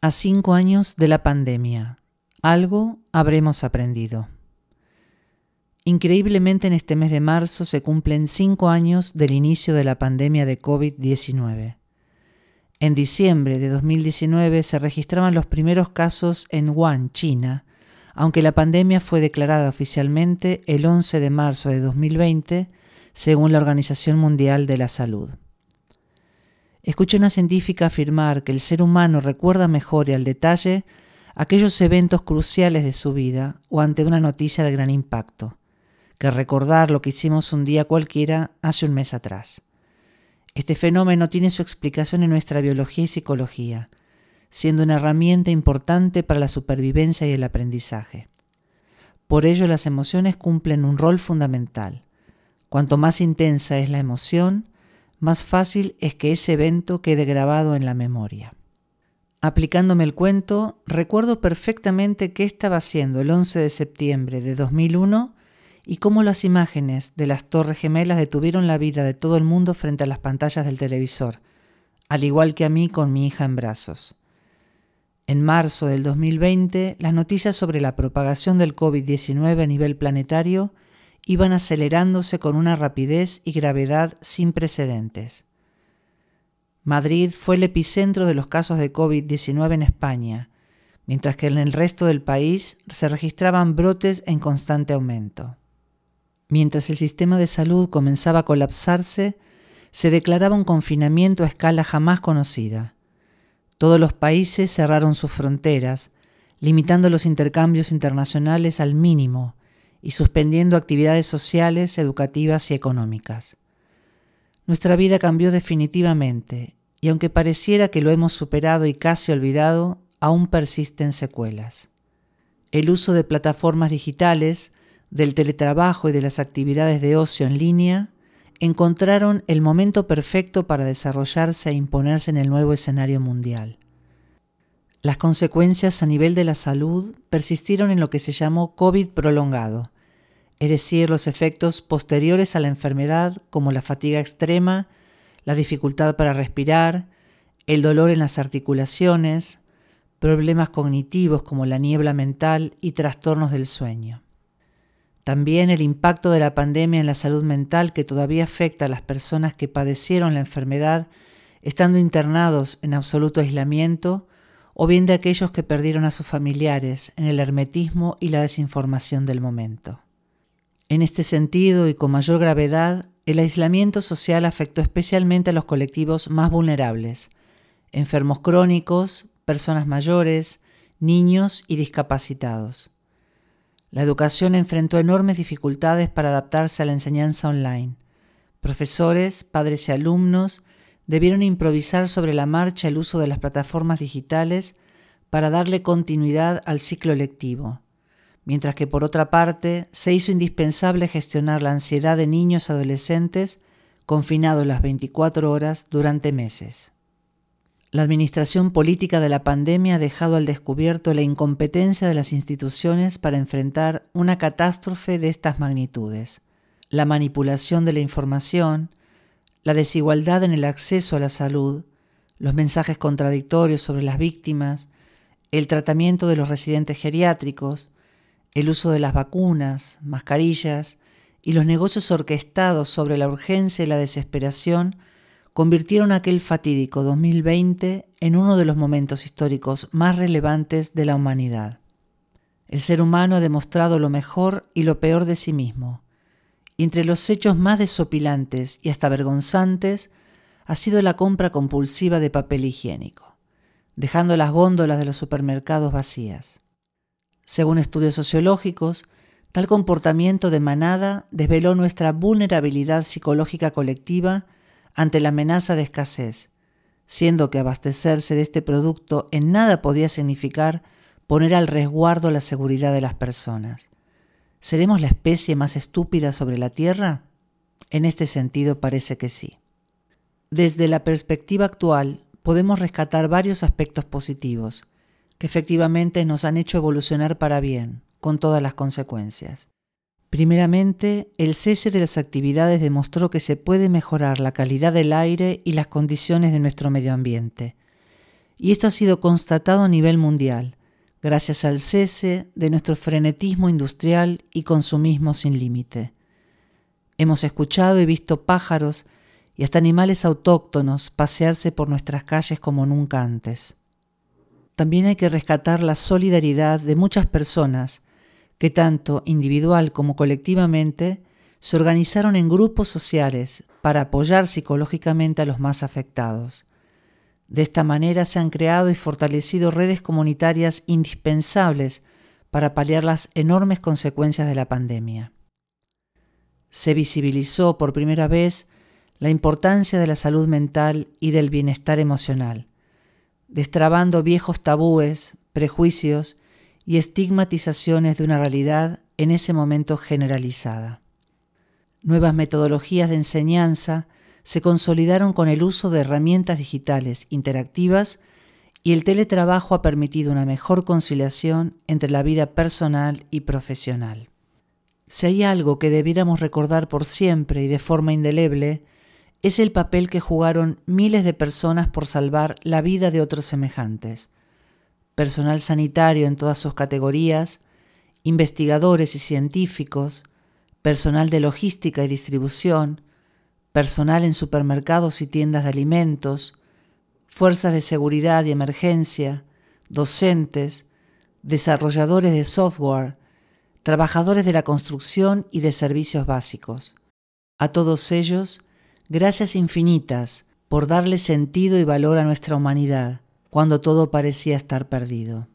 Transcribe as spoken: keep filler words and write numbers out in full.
A cinco años de la pandemia, algo habremos aprendido. Increíblemente, en este mes de marzo se cumplen cinco años del inicio de la pandemia de covid diecinueve. En diciembre de dos mil diecinueve se registraban los primeros casos en Wuhan, China, aunque la pandemia fue declarada oficialmente el once de marzo de dos mil veinte, según la Organización Mundial de la Salud. Escuché a una científica afirmar que el ser humano recuerda mejor y al detalle aquellos eventos cruciales de su vida o ante una noticia de gran impacto, que recordar lo que hicimos un día cualquiera hace un mes atrás. Este fenómeno tiene su explicación en nuestra biología y psicología, siendo una herramienta importante para la supervivencia y el aprendizaje. Por ello, las emociones cumplen un rol fundamental. Cuanto más intensa es la emoción, más fácil es que ese evento quede grabado en la memoria. Aplicándome el cuento, recuerdo perfectamente qué estaba haciendo el once de septiembre de dos mil uno y cómo las imágenes de las Torres Gemelas detuvieron la vida de todo el mundo frente a las pantallas del televisor, al igual que a mí con mi hija en brazos. En marzo del dos mil veinte, las noticias sobre la propagación del covid diecinueve a nivel planetario iban acelerándose con una rapidez y gravedad sin precedentes. Madrid fue el epicentro de los casos de covid diecinueve en España, mientras que en el resto del país se registraban brotes en constante aumento. Mientras el sistema de salud comenzaba a colapsarse, se declaraba un confinamiento a escala jamás conocida. Todos los países cerraron sus fronteras, limitando los intercambios internacionales al mínimo y suspendiendo actividades sociales, educativas y económicas. Nuestra vida cambió definitivamente, y aunque pareciera que lo hemos superado y casi olvidado, aún persisten secuelas. El uso de plataformas digitales, del teletrabajo y de las actividades de ocio en línea encontraron el momento perfecto para desarrollarse e imponerse en el nuevo escenario mundial. Las consecuencias a nivel de la salud persistieron en lo que se llamó COVID prolongado, es decir, los efectos posteriores a la enfermedad como la fatiga extrema, la dificultad para respirar, el dolor en las articulaciones, problemas cognitivos como la niebla mental y trastornos del sueño. También el impacto de la pandemia en la salud mental que todavía afecta a las personas que padecieron la enfermedad estando internados en absoluto aislamiento o bien de aquellos que perdieron a sus familiares en el hermetismo y la desinformación del momento. En este sentido y con mayor gravedad, el aislamiento social afectó especialmente a los colectivos más vulnerables, enfermos crónicos, personas mayores, niños y discapacitados. La educación enfrentó enormes dificultades para adaptarse a la enseñanza online. Profesores, padres y alumnos debieron improvisar sobre la marcha el uso de las plataformas digitales para darle continuidad al ciclo lectivo, mientras que por otra parte se hizo indispensable gestionar la ansiedad de niños y adolescentes confinados las veinticuatro horas durante meses. La administración política de la pandemia ha dejado al descubierto la incompetencia de las instituciones para enfrentar una catástrofe de estas magnitudes. La manipulación de la información, la desigualdad en el acceso a la salud, los mensajes contradictorios sobre las víctimas, el tratamiento de los residentes geriátricos, el uso de las vacunas, mascarillas y los negocios orquestados sobre la urgencia y la desesperación convirtieron aquel fatídico dos mil veinte en uno de los momentos históricos más relevantes de la humanidad. El ser humano ha demostrado lo mejor y lo peor de sí mismo. Y entre los hechos más desopilantes y hasta vergonzantes ha sido la compra compulsiva de papel higiénico, dejando las góndolas de los supermercados vacías. Según estudios sociológicos, tal comportamiento de manada desveló nuestra vulnerabilidad psicológica colectiva ante la amenaza de escasez, siendo que abastecerse de este producto en nada podía significar poner al resguardo la seguridad de las personas. ¿Seremos la especie más estúpida sobre la Tierra? En este sentido parece que sí. Desde la perspectiva actual, podemos rescatar varios aspectos positivos que efectivamente nos han hecho evolucionar para bien, con todas las consecuencias. Primeramente, el cese de las actividades demostró que se puede mejorar la calidad del aire y las condiciones de nuestro medio ambiente. Y esto ha sido constatado a nivel mundial, gracias al cese de nuestro frenetismo industrial y consumismo sin límite. Hemos escuchado y visto pájaros y hasta animales autóctonos pasearse por nuestras calles como nunca antes. También hay que rescatar la solidaridad de muchas personas que tanto individual como colectivamente se organizaron en grupos sociales para apoyar psicológicamente a los más afectados. De esta manera se han creado y fortalecido redes comunitarias indispensables para paliar las enormes consecuencias de la pandemia. Se visibilizó por primera vez la importancia de la salud mental y del bienestar emocional, destrabando viejos tabúes, prejuicios y estigmatizaciones de una realidad en ese momento generalizada. Nuevas metodologías de enseñanza se consolidaron con el uso de herramientas digitales interactivas y el teletrabajo ha permitido una mejor conciliación entre la vida personal y profesional. Si hay algo que debiéramos recordar por siempre y de forma indeleble, es el papel que jugaron miles de personas por salvar la vida de otros semejantes. Personal sanitario en todas sus categorías, investigadores y científicos, personal de logística y distribución, personal en supermercados y tiendas de alimentos, fuerzas de seguridad y emergencia, docentes, desarrolladores de software, trabajadores de la construcción y de servicios básicos. A todos ellos, gracias infinitas por darle sentido y valor a nuestra humanidad, cuando todo parecía estar perdido.